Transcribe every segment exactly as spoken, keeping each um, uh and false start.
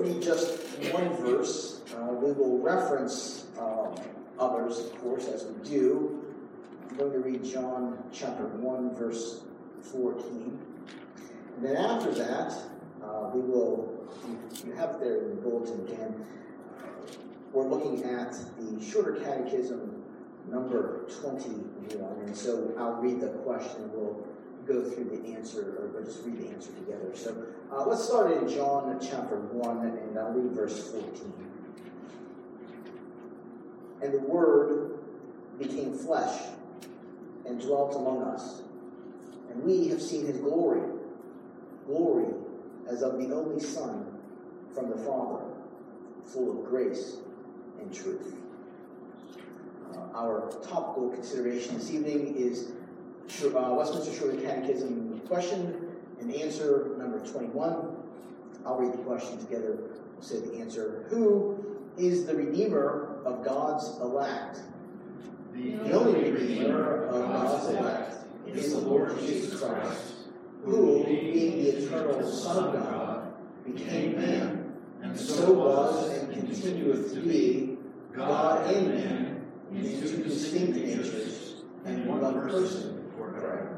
read just one verse. Uh, we will reference um, others, of course, as we do. I'm going to read John chapter one, verse fourteen. And then after that, uh, we will, you, you have it there in the bulletin again, we're looking at the Shorter Catechism, number twenty-one. And so I'll read the question and we'll go through the answer, or we'll just read the answer together. So uh, let's start in John chapter one, and I'll read verse fourteen. And the Word became flesh and dwelt among us, and we have seen his glory, glory as of the only Son from the Father, full of grace and truth. Uh, our topical consideration this evening is uh, Westminster Shorter Catechism question and answer number twenty-one. I'll read the question together. We'll say the answer. Who is the Redeemer of God's elect? The, the only Redeemer of God's elect is the Lord Jesus Christ, who, being the eternal Son of God, became man, and so was and continueth to be God and man in two distinct natures and one person forever.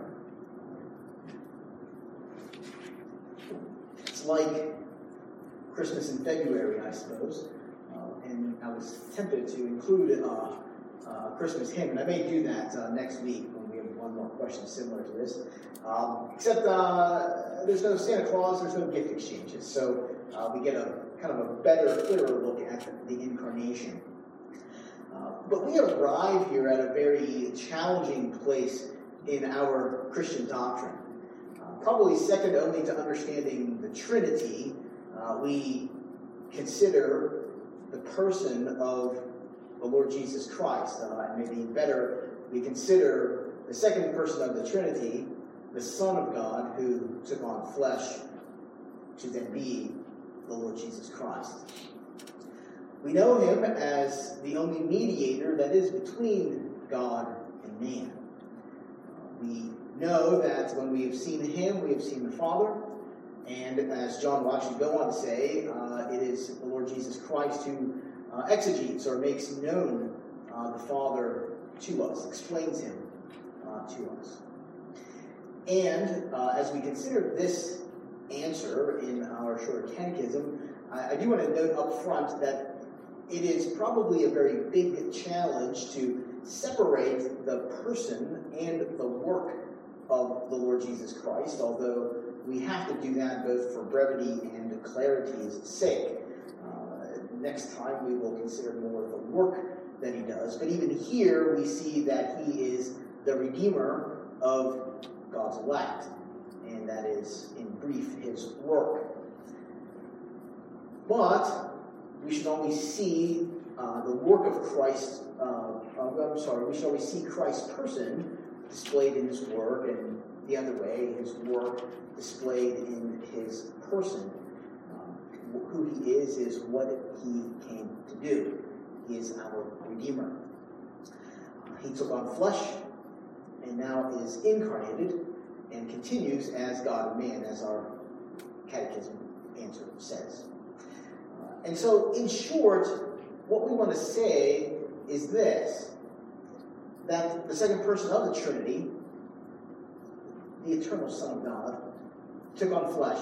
It's like Christmas in February, I suppose, uh, and I was tempted to include a uh, uh, Christmas hymn, and I may do that uh, next week when we have one more question similar to this. Um, except uh, there's no Santa Claus, there's no gift exchanges, so uh, we get a kind of a better, clearer look at the incarnation. Uh, but we arrive here at a very challenging place in our Christian doctrine. Uh, probably second only to understanding the Trinity, uh, we consider the person of the Lord Jesus Christ. Uh, and maybe better, we consider the second person of the Trinity, the Son of God, who took on flesh to then be the Lord Jesus Christ. We know him as the only mediator that is between God and man. We know that when we have seen him, we have seen the Father. And as John will actually go on to say, uh, it is the Lord Jesus Christ who uh, exegetes or makes known uh, the Father to us, explains him uh, to us. And uh, as we consider this answer in our Shorter Catechism, I, I do want to note up front that it is probably a very big challenge to separate the person and the work of the Lord Jesus Christ, although we have to do that both for brevity and clarity's sake. Uh, next time we will consider more of the work that he does, but even here we see that he is the Redeemer of God's elect, and that is, in brief, his work. But we should always see uh, the work of Christ, uh, uh, I'm sorry, we should always see Christ's person displayed in his work, and the other way, his work displayed in his person. Um, who he is is what he came to do. He is our Redeemer. Uh, he took on flesh, and now is incarnated, and continues as God and man, as our catechism answer says. Uh, and so, in short, what we want to say is this, that the second person of the Trinity, the eternal Son of God, took on flesh.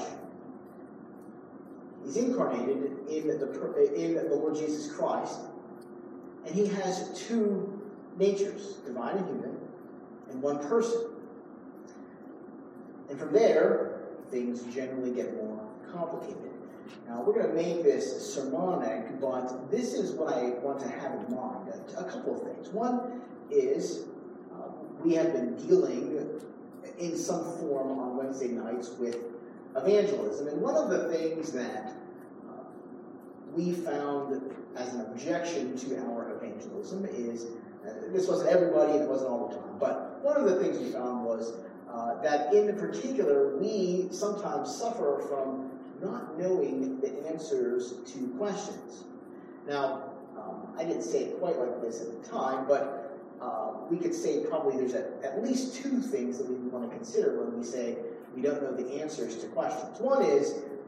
He's incarnated in the, in the Lord Jesus Christ, and he has two natures, divine and human, and one person. And from there, things generally get more complicated. Now, we're going to make this sermonic, but this is what I want to have in mind. A, a couple of things. One is uh, we have been dealing in some form on Wednesday nights with evangelism. And one of the things that uh, we found as an objection to our evangelism is, uh, this wasn't everybody and it wasn't all the time, but one of the things we found was uh, that in particular, we sometimes suffer from not knowing the answers to questions. Now, um, I didn't say it quite like this at the time, but uh, we could say probably there's a, at least two things that we want to consider when we say we don't know the answers to questions. One is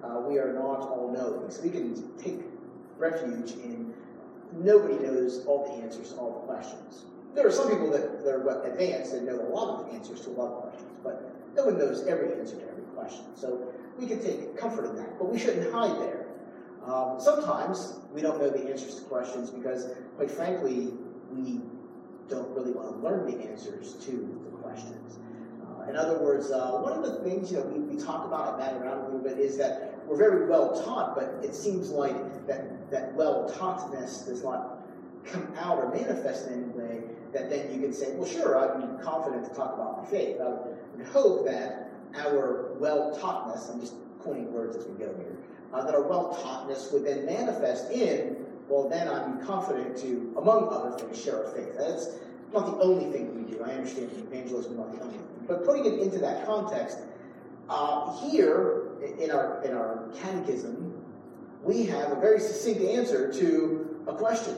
uh, we are not all-knowing. So we can take refuge in nobody knows all the answers to all the questions. There are some people that, that are advanced and know a lot of the answers to a lot of questions, but no one knows every answer to every question. So we can take comfort in that, but we shouldn't hide there. Um, sometimes we don't know the answers to questions because, quite frankly, we don't really want to learn the answers to the questions. Uh, in other words, uh, one of the things you know we, we talk about and bat around a little bit is that we're very well taught, but it seems like that, that well-taughtness does not come out or manifest in any way that then you can say, well, sure, I'm confident to talk about my faith. I would hope that our well-taughtness, I'm just coining words as we go here, uh, that our well-taughtness would then manifest in, well, then I'm confident to, among other things, share our faith. That's not the only thing we do. I understand evangelism is not the only thing. But putting it into that context, uh, here in our in our catechism, we have a very succinct answer to a question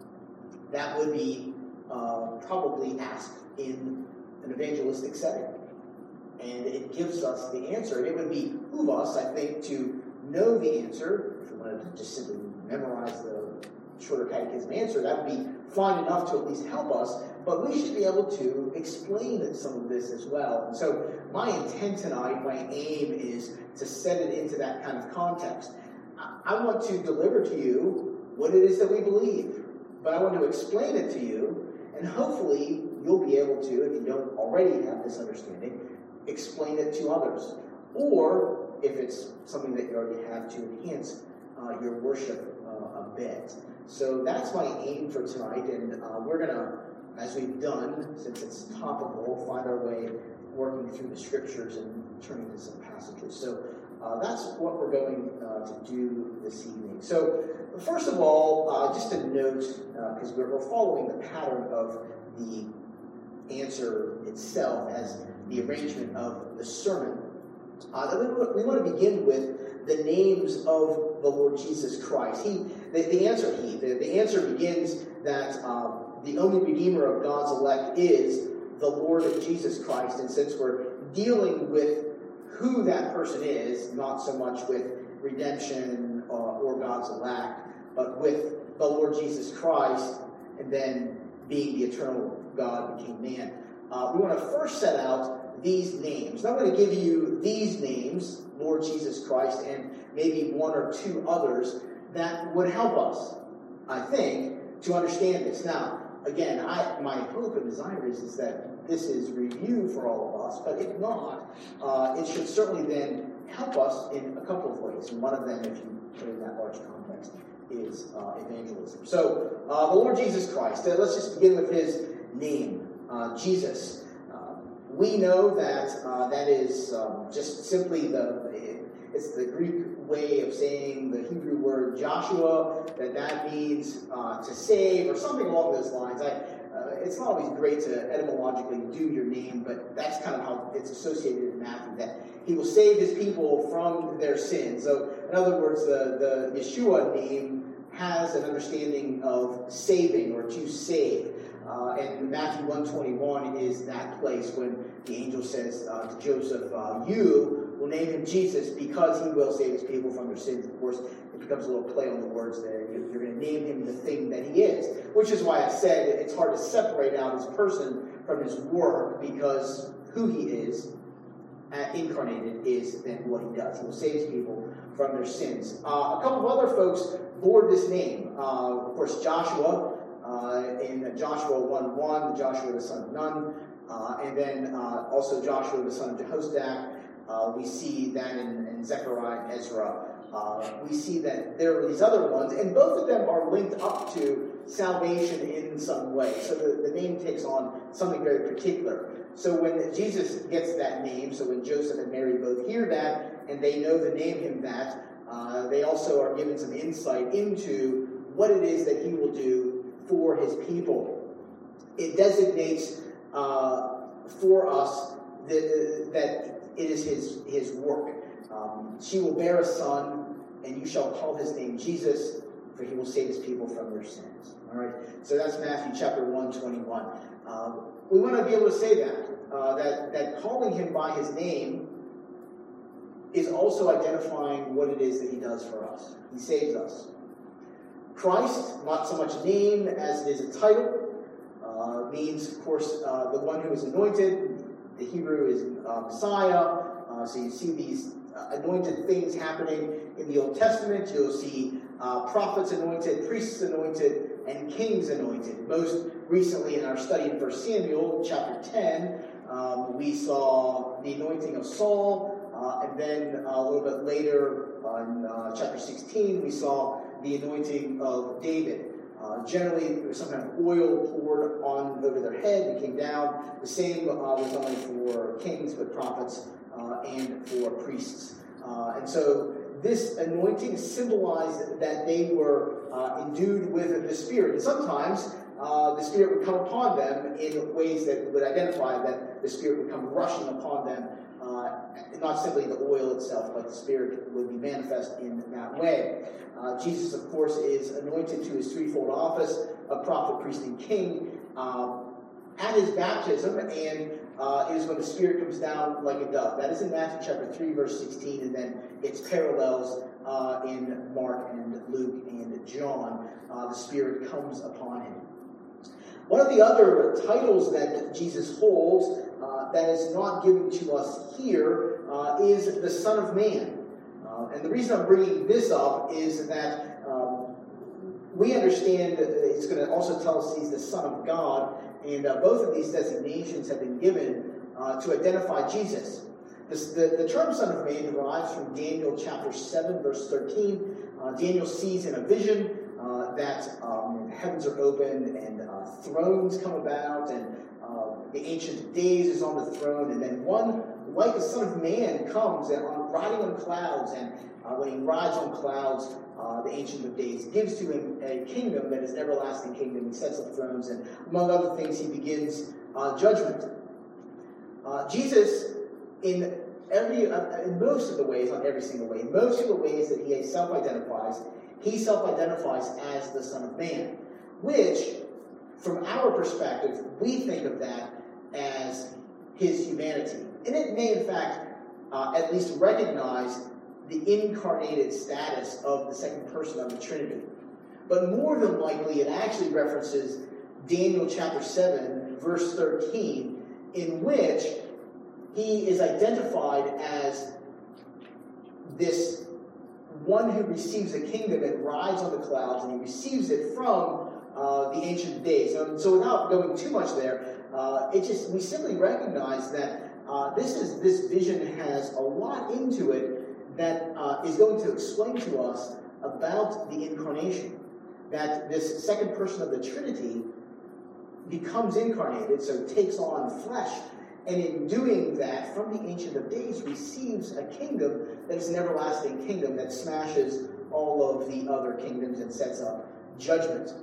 that would be uh, probably asked in an evangelistic setting. And it gives us the answer. And it would behoove us, I think, to know the answer. If we wanted to just simply memorize the shorter catechism answer, that would be fine enough to at least help us. But we should be able to explain some of this as well. And so my intent tonight, my aim is to set it into that kind of context. I want to deliver to you what it is that we believe. But I want to explain it to you, and hopefully you'll be able to, if you don't already have this understanding, explain it to others. Or, if it's something that you already have, to enhance uh, your worship uh, a bit. So that's my aim for tonight, and uh, we're going to, as we've done, since it's topical, find our way working through the scriptures and turning to some passages. So uh, that's what we're going uh, to do this evening. So first of all, uh, just a note, because uh, we're, we're following the pattern of the answer itself as the arrangement of the sermon. Uh, we, we want to begin with the names of the Lord Jesus Christ. He, the, the answer he, the, the answer begins that um, the only Redeemer of God's elect is the Lord Jesus Christ. And since we're dealing with who that person is, not so much with redemption uh, or God's elect, but with the Lord Jesus Christ, and then being the eternal God became man. Uh, we want to first set out these names. And I'm going to give you these names, Lord Jesus Christ, and maybe one or two others that would help us, I think, to understand this. Now, again, I, my hope and desire is, is that this is review for all of us, but if not, uh, it should certainly then help us in a couple of ways. And one of them, if you put it in that large context, is uh, evangelism. So, uh, the Lord Jesus Christ. Uh, let's just begin with his name, uh, Jesus. Uh, we know that uh, that is um, just simply the, it's the Greek way of saying the Hebrew word Joshua, that that means uh, to save, or something along those lines. I, uh, it's not always great to etymologically do your name, but that's kind of how it's associated in Matthew, that he will save his people from their sins. So, in other words, the, the Yeshua name has an understanding of saving, or to save. Uh, and Matthew one twenty-one is that place when the angel says uh, to Joseph, uh, you will name him Jesus because he will save his people from their sins. Of course, it becomes a little play on the words there. You're going to name him the thing that he is, which is why I said it's hard to separate out his person from his work, because who he is, uh, incarnated, is then what he does. He will save his people from their sins. Uh, a couple of other folks bore this name. Uh, of course, Joshua, uh, in Joshua one one, Joshua the son of Nun, uh, and then uh, also Joshua the son of Jehozadak. Uh, we see that in, in Zechariah and Ezra. Uh, we see that there are these other ones, and both of them are linked up to salvation in some way. So the, the name takes on something very particular. So when Jesus gets that name, so when Joseph and Mary both hear that, and they know to name him that, uh, they also are given some insight into what it is that he will do for his people. It designates uh, for us the, that it is his, his work. Um, she will bear a son, and you shall call his name Jesus, for he will save his people from their sins. All right. So that's Matthew chapter one twenty-one. Um, we want to be able to say that uh, that that calling him by his name is also identifying what it is that he does for us. He saves us. Christ, not so much a name as it is a title, uh, means, of course, uh, the one who is anointed. The Hebrew is uh, Messiah. Uh, so you see these uh, anointed things happening in the Old Testament. You'll see uh, prophets anointed, priests anointed, and kings anointed. Most recently in our study in First Samuel, chapter ten, um, we saw the anointing of Saul. Uh, and then uh, a little bit later, uh, in uh, chapter sixteen, we saw the anointing of David. Uh, generally, there was some kind of oil poured on over their head and came down. The same uh, was only for kings, but prophets uh, and for priests. Uh, and so this anointing symbolized that they were uh, endued with the Spirit. And sometimes uh, the Spirit would come upon them in ways that would identify that the Spirit would come rushing upon them. Uh, not simply the oil itself, but the Spirit would be manifest in that way. Uh, Jesus, of course, is anointed to his threefold office of prophet, priest, and king uh, at his baptism, and uh, is when the Spirit comes down like a dove. That is in Matthew chapter three, verse sixteen, and then its parallels uh, in Mark and Luke and John. Uh, the Spirit comes upon him. One of the other titles that Jesus holds uh, that is not given to us here uh, is the Son of Man. Uh, and the reason I'm bringing this up is that um, we understand that it's going to also tell us he's the Son of God, and uh, both of these designations have been given uh, to identify Jesus. This, the, the term Son of Man derives from Daniel chapter seven, verse thirteen. Uh, Daniel sees in a vision uh, that um, the heavens are opened and uh, thrones come about, and uh, the Ancient of Days is on the throne, and then one, like the Son of Man, comes and on, riding on clouds, and uh, when he rides on clouds, uh, the Ancient of Days gives to him a kingdom that is an everlasting kingdom. He sets up thrones, and among other things, he begins uh, judgment. Uh, Jesus, in every, uh, in most of the ways, not every single way, in most of the ways that he self-identifies, he self-identifies as the Son of Man, which, from our perspective, we think of that as his humanity. And it may, in fact, uh, at least recognize the incarnated status of the second person of the Trinity. But more than likely, it actually references Daniel chapter seven, verse thirteen, in which he is identified as this one who receives a kingdom and rides on the clouds, and he receives it from uh, the Ancient of Days. And so without going too much there, uh, it just we simply recognize that uh, this is this vision has a lot into it that uh, is going to explain to us about the incarnation. That this second person of the Trinity becomes incarnated, so takes on flesh, and in doing that, from the Ancient of Days, receives a kingdom that is an everlasting kingdom that smashes all of the other kingdoms and sets up judgment.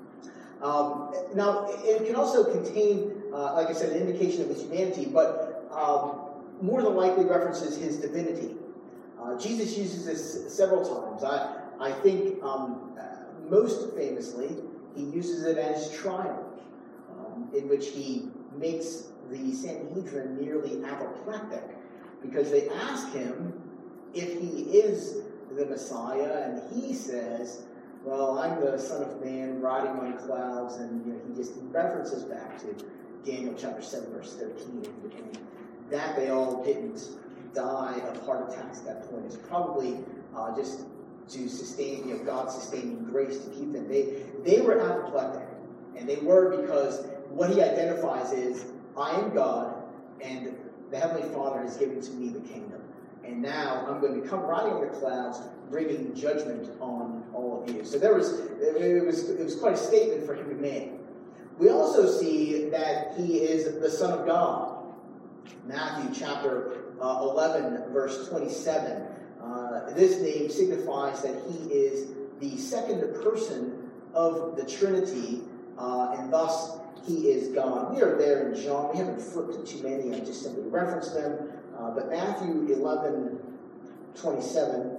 Um, now, it can also contain, uh, like I said, an indication of his humanity, but um, more than likely references his divinity. Uh, Jesus uses this several times. I, I think um, most famously, he uses it as trial, um, in which he makes the Sanhedrin nearly apoplectic, because they ask him if he is the Messiah, and he says, well, I'm the Son of Man riding on clouds, and you know, he just references back to Daniel chapter seven, verse thirteen, and that they all didn't die of heart attacks at that point is probably uh, just to sustain, you know, God's sustaining grace to keep them. They, they were apoplectic, and they were because what he identifies is, I am God, and the Heavenly Father has given to me the kingdom. And now I'm going to come riding on the clouds, bringing judgment on all of you. So there was, it was, it was quite a statement for him to make. We also see that he is the Son of God. Matthew chapter uh, eleven, verse twenty-seven. Uh, this name signifies that he is the second person of the Trinity, uh, and thus he is God. We are there in John. We haven't flipped to too many. I just simply referenced them. Uh, but Matthew eleven, twenty-seven,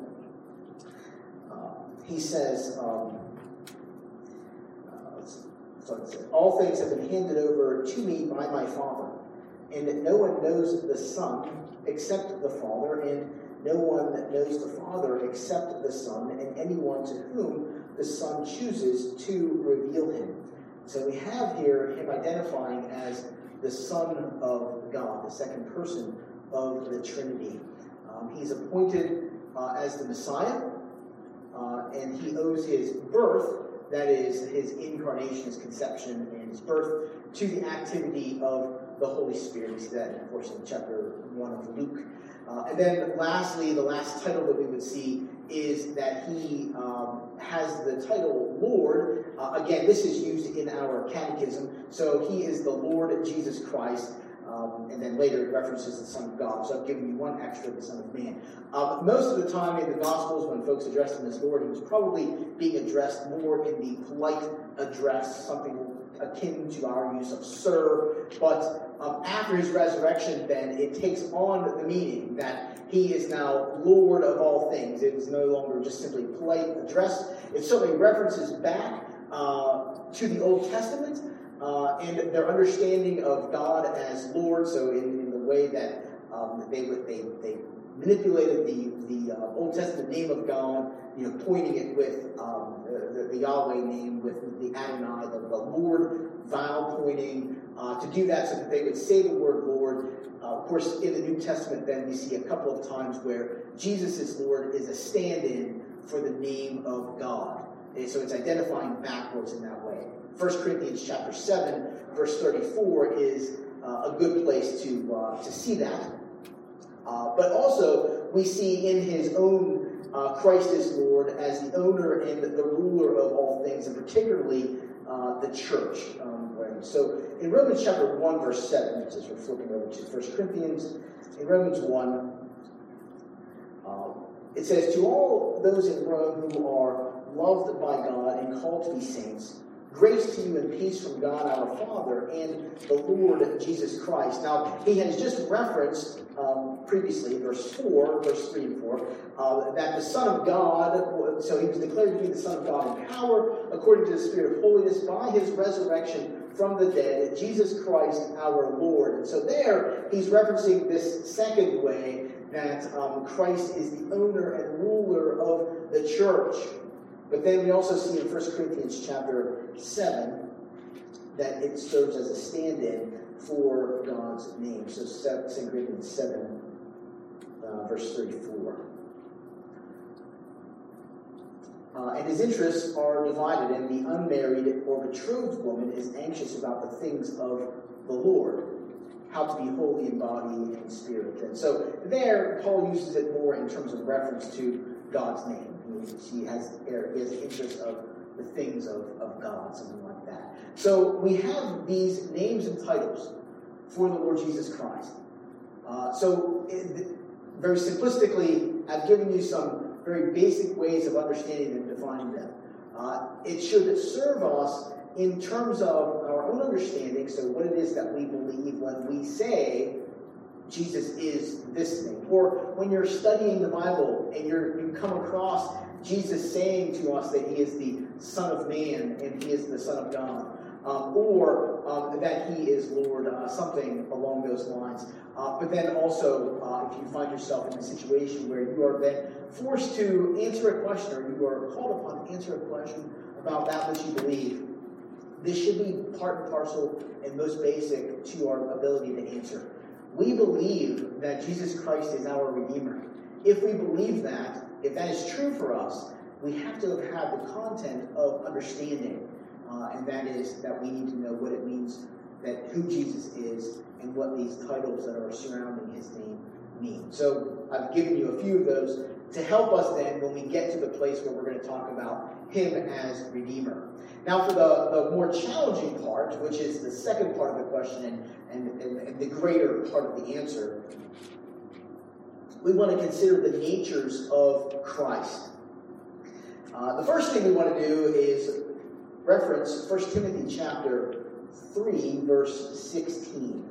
uh, he says, um, uh, let's, let's see, all things have been handed over to me by my Father, and that no one knows the Son except the Father, and No one knows the Father except the Son, and anyone to whom the Son chooses to reveal him. So we have here him identifying as the Son of God, the second person of the Trinity. Um, he's appointed uh, as the Messiah, uh, and he owes his birth, that is, his incarnation, his conception, and his birth, to the activity of the Holy Spirit. We see that, of course, in chapter one of Luke. Uh, and then lastly, the last title that we would see is that he um, has the title Lord. Uh, again, this is used in our catechism. So he is the Lord Jesus Christ. Um, and then later it references the Son of God. So I've given you one extra, the Son of Man. Um, most of the time in the Gospels, when folks addressed him as Lord, he was probably being addressed more in the polite address, something akin to our use of sir. But um, after his resurrection, then, it takes on the meaning that he is now Lord of all things. It is no longer just simply polite address. It certainly references back uh, to the Old Testament, Uh, and their understanding of God as Lord, so in, in the way that um, they would they they manipulated the the uh, Old Testament name of God, you know, pointing it with um, the, the Yahweh name, with the Adonai, the, the Lord vowel pointing, uh, to do that so that they would say the word Lord. Uh, of course, in the New Testament, then we see a couple of times where Jesus is Lord is a stand-in for the name of God, and so it's identifying backwards in that way. First Corinthians chapter seven, verse thirty-four is uh, a good place to uh, to see that. Uh, but also, we see in his own uh, Christ is Lord as the owner and the ruler of all things, and particularly uh, the church. Um, right? So in Romans chapter one, verse seven, as we're flipping over to First Corinthians, in Romans one, uh, it says, "To all those in Rome who are loved by God and called to be saints, grace to you and peace from God our Father and the Lord Jesus Christ." Now, he has just referenced um, previously, verse four, verse three and four, uh, that the Son of God, so he was declared to be the Son of God in power, according to the Spirit of holiness, by his resurrection from the dead, Jesus Christ our Lord. And so there, he's referencing this second way that um, Christ is the owner and ruler of the church. But then we also see in First Corinthians chapter seven that it serves as a stand-in for God's name. So Second Corinthians seven, uh, verse thirty-four. Uh, and his interests are divided, and the unmarried or betrothed woman is anxious about the things of the Lord, how to be holy in body and spirit. And so there, Paul uses it more in terms of reference to God's name. She has, he has an interest of the things of, of God, something like that. So we have these names and titles for the Lord Jesus Christ. Uh, so it, very simplistically, I've given you some very basic ways of understanding and defining them. Uh, it should serve us in terms of our own understanding, so what it is that we believe when we say Jesus is this name. Or when you're studying the Bible and you're, you come across Jesus saying to us that he is the Son of Man and he is the Son of God. Um, or um, that he is Lord, uh, something along those lines. Uh, but then also, uh, if you find yourself in a situation where you are then forced to answer a question, or you are called upon to answer a question about that which you believe, this should be part and parcel and most basic to our ability to answer. We believe that Jesus Christ is our Redeemer. If we believe that, if that is true for us, we have to have had the content of understanding. Uh, and that is that we need to know what it means, that who Jesus is, and what these titles that are surrounding his name mean. So I've given you a few of those to help us then when we get to the place where we're going to talk about him as Redeemer. Now for the, the more challenging part, which is the second part of the question and, and, and, and the greater part of the answer, we want to consider the natures of Christ. Uh, the first thing we want to do is reference First Timothy chapter three, verse sixteen.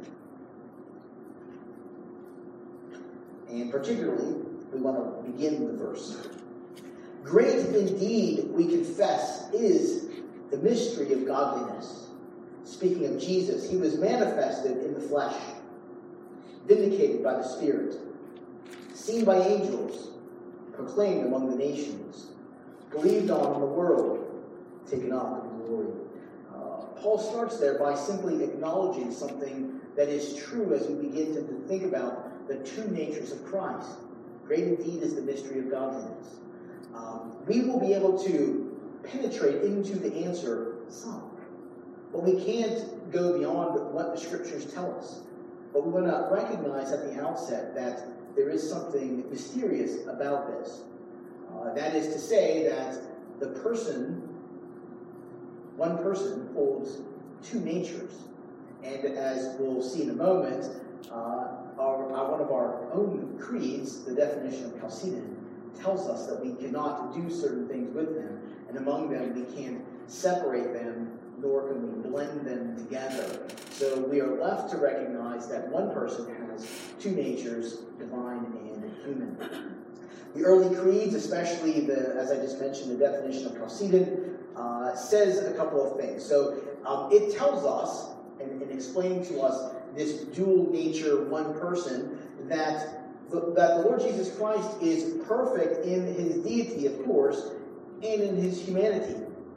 And particularly, we want to begin the verse. "Great indeed, we confess, is the mystery of godliness." Speaking of Jesus, he was manifested in the flesh, vindicated by the Spirit, seen by angels, proclaimed among the nations, believed on in the world, taken up in glory. Uh, Paul starts there by simply acknowledging something that is true as we begin to think about the two natures of Christ. Great indeed is the mystery of godliness. Um, we will be able to penetrate into the answer some, but we can't go beyond what the Scriptures tell us. But we want to recognize at the outset that there is something mysterious about this. Uh, that is to say that the person, one person, holds two natures. And as we'll see in a moment, uh, our, our, one of our own creeds, the definition of Chalcedon, tells us that we cannot do certain things with them, and among them we can't separate them, nor can we blend them together. So we are left to recognize that one person has two natures, divine and human. The early creeds, especially the, as I just mentioned, the definition of Chalcedon, uh, says a couple of things. So um, it tells us, and, and explaining to us this dual nature, one person, that the, that the Lord Jesus Christ is perfect in his deity, of course, and in his humanity.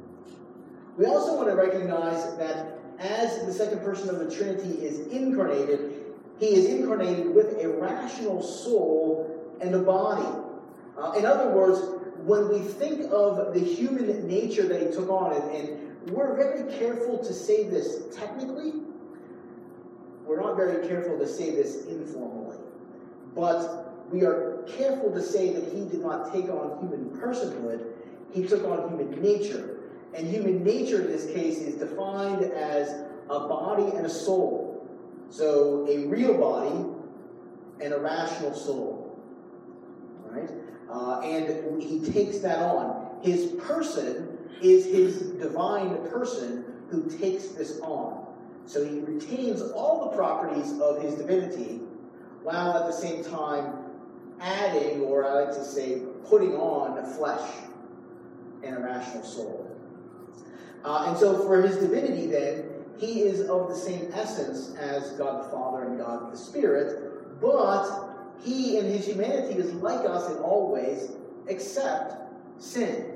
We also want to recognize that as the second person of the Trinity is incarnated, he is incarnated with a rational soul and a body. Uh, in other words, when we think of the human nature that he took on, and, and we're very careful to say this technically, we're not very careful to say this informally, but we are careful to say that he did not take on human personhood, he took on human nature. And human nature in this case is defined as a body and a soul. So a real body and a rational soul. Right? Uh, and he takes that on. His person is his divine person who takes this on. So he retains all the properties of his divinity, while at the same time adding, or I like to say, putting on flesh and a rational soul. Uh, and so for his divinity then, he is of the same essence as God the Father and God the Spirit, but he in his humanity is like us in all ways except sin.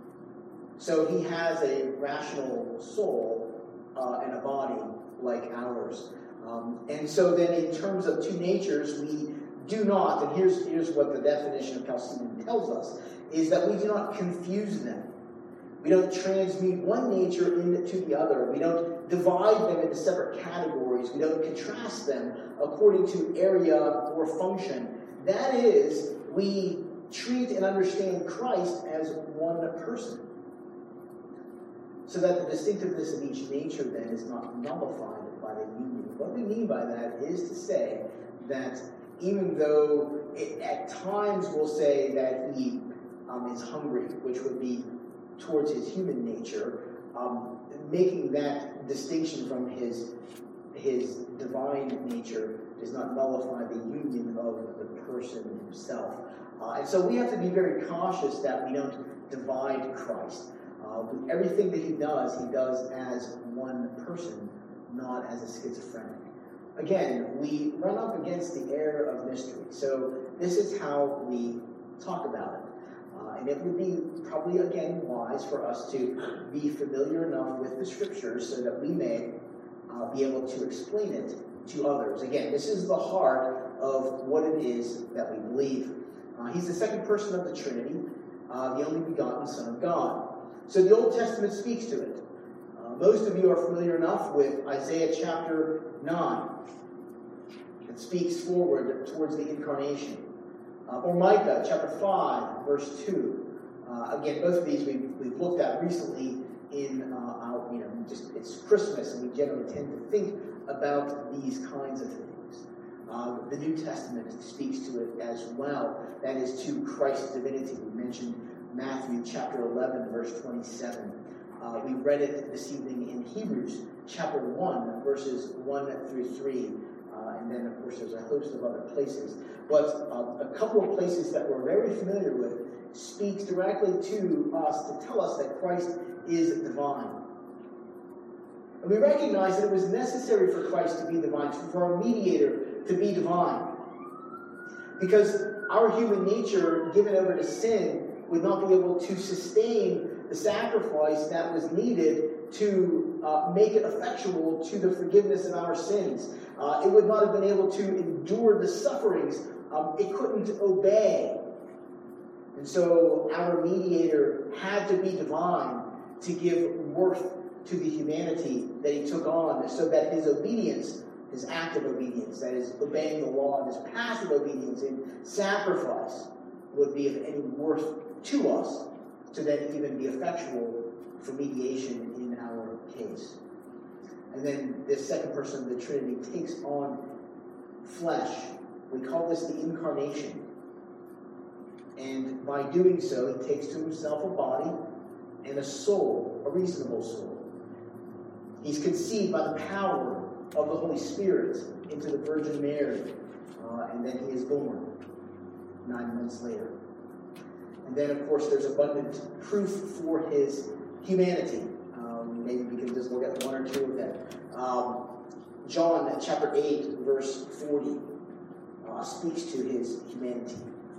So he has a rational soul uh, and a body like ours. Um, and so then in terms of two natures, we do not, and here's, here's what the definition of Chalcedon tells us, is that we do not confuse them. We don't transmute one nature into the other. We don't divide them into separate categories. We don't contrast them according to area or function. That is, we treat and understand Christ as one person, so that the distinctiveness of each nature then is not nullified by the union. What we mean by that is to say that even though it, at times we'll say that he um, is hungry, which would be towards his human nature, um, making that distinction from his his divine nature does not nullify the union of the person himself. Uh, and so we have to be very cautious that we don't divide Christ. Uh, everything that he does, he does as one person, not as a schizophrenic. Again, we run up against the air of mystery. So this is how we talk about it. Uh, and it would be probably, again, wise for us to be familiar enough with the Scriptures so that we may uh, be able to explain it to others. Again, this is the heart of what it is that we believe. Uh, he's the second person of the Trinity, uh, the only begotten Son of God. So the Old Testament speaks to it. Uh, most of you are familiar enough with Isaiah chapter nine. It speaks forward towards the incarnation. Uh, or Micah chapter five, verse two. Uh, again, both of these we've, we've looked at recently in uh, our, you know, just it's Christmas, and we generally tend to think about these kinds of things. Uh, the New Testament speaks to it as well. That is to Christ's divinity. We mentioned Matthew chapter eleven, verse twenty-seven. Uh, we read it this evening in Hebrews chapter one, verses one through three. Uh, and then, of course, there's a host of other places. But uh, a couple of places that we're very familiar with speaks directly to us to tell us that Christ is divine. And we recognize that it was necessary for Christ to be divine, for a mediator to be divine. Because our human nature, given over to sin, would not be able to sustain the sacrifice that was needed to uh, make it effectual to the forgiveness of our sins. Uh, it would not have been able to endure the sufferings. Um, it couldn't obey. And so our mediator had to be divine to give worth to the humanity that he took on, so that his obedience, his active obedience, that is, obeying the law, and his passive obedience in sacrifice, would be of any worth to us, to then even be effectual for mediation in our case. And then this second person of the Trinity takes on flesh. We call this the incarnation. And by doing so, he takes to himself a body and a soul, a reasonable soul. He's conceived by the power of the Holy Spirit into the Virgin Mary. Uh, and then he is born nine months later. And then, of course, there's abundant proof for his humanity. Um, maybe we can just look at one or two of them. Um, John chapter eight, verse forty, uh, speaks to his humanity.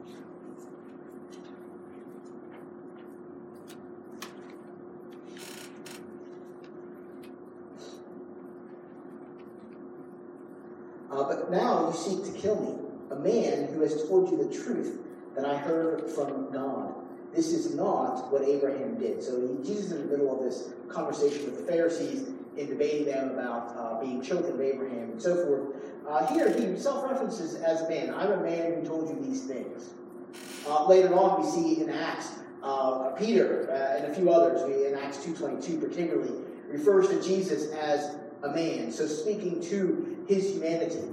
Uh, but now you seek to kill me, a man who has told you the truth that I heard from God. This is not what Abraham did. So he, Jesus is in the middle of this conversation with the Pharisees in debating them about uh, being children of Abraham and so forth. Uh, here he self-references as a man. I'm a man who told you these things. Uh, later on we see in Acts, uh, Peter uh, and a few others, we, in Acts two twenty-two particularly, refers to Jesus as a man, so speaking to his humanity.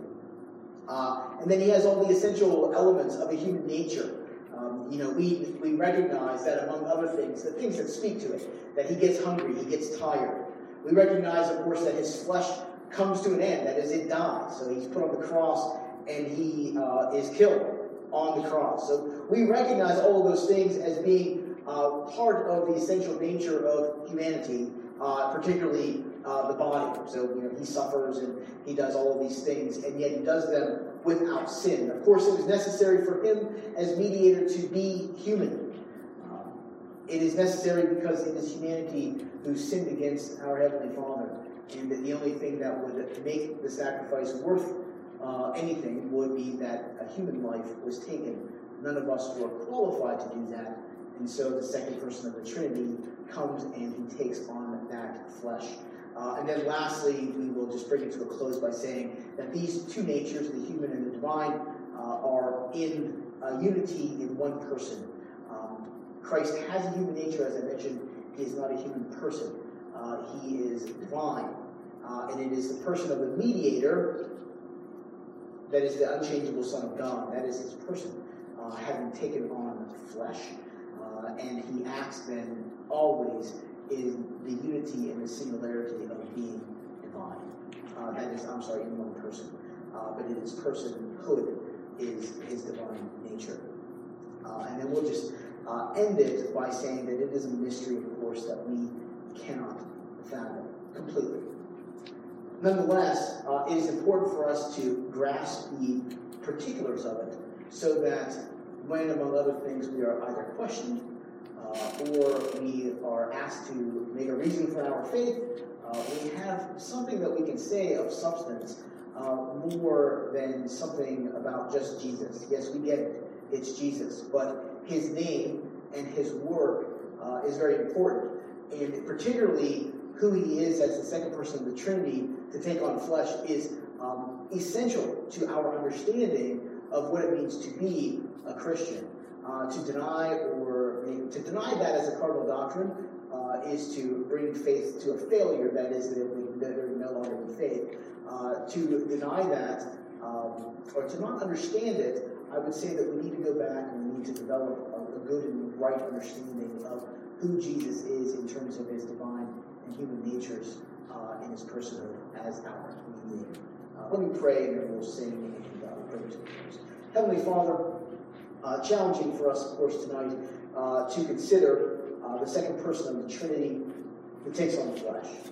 Uh, and then he has all the essential elements of a human nature. Um, you know, we, we recognize that among other things, the things that speak to it, that he gets hungry, he gets tired. We recognize, of course, that his flesh comes to an end, that is, it dies. So he's put on the cross and he uh, is killed on the cross. So we recognize all of those things as being uh, part of the essential nature of humanity, uh, particularly uh, the body. So, you know, he suffers and he does all of these things, and yet he does them without sin. Of course, it was necessary for him as mediator to be human. Um, it is necessary because it is humanity who sinned against our Heavenly Father, and that the only thing that would make the sacrifice worth uh, anything would be that a human life was taken. None of us were qualified to do that, and so the second person of the Trinity comes and he takes on that flesh. Uh, and then lastly, we will just bring it to a close by saying that these two natures, the human and the divine, uh, are in uh, unity in one person. Um, Christ has a human nature, as I mentioned. He is not a human person. Uh, he is divine. Uh, and it is the person of the mediator that is the unchangeable Son of God. That is his person, uh, having taken on flesh. Uh, and he acts then always in the unity and the singularity of being divine. Uh, that is, I'm sorry, in one person. Uh, but in his personhood is his divine nature. Uh, and then we'll just uh, end it by saying that it is a mystery, of course, that we cannot fathom completely. Nonetheless, uh, it is important for us to grasp the particulars of it so that when, among other things, we are either questioned Uh, or we are asked to make a reason for our faith, uh, we have something that we can say of substance uh, more than something about just Jesus. Yes, we get it. It's Jesus. But his name and his work uh, is very important. And particularly who he is as the second person of the Trinity to take on flesh is um, essential to our understanding of what it means to be a Christian. Uh, to deny or to deny that as a cardinal doctrine uh, is to bring faith to a failure. That is, that we that there no longer be faith. Uh, to deny that um, or to not understand it, I would say that we need to go back and we need to develop a, a good and right understanding of who Jesus is in terms of his divine and human natures uh, and his personhood as our mediator. Uh, let me pray and then we'll sing and uh, pray to close. Heavenly Father, Uh, challenging for us, of course, tonight uh, to consider uh, the second person of the Trinity who takes on flesh.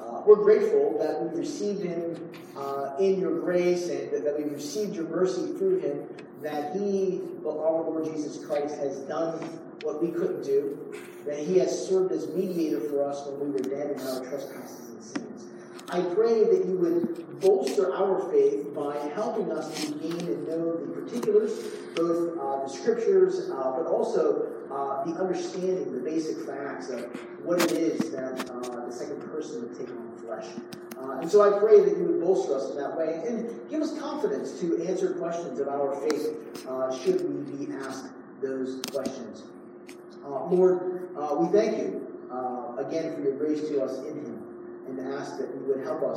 Uh, we're grateful that we've received him uh, in your grace and that, that we've received your mercy through him, that he, our Lord Jesus Christ, has done what we couldn't do, that he has served as mediator for us when we were dead in our trespasses and sins. I pray that you would bolster our faith by helping us to gain and know the particulars, both uh, the scriptures, uh, but also uh, the understanding, the basic facts of what it is that uh, the second person would take on flesh. Uh, and so I pray that you would bolster us in that way and give us confidence to answer questions of our faith uh, should we be asked those questions. Uh, Lord, uh, we thank you uh, again for your grace to us in him, and ask that you would help us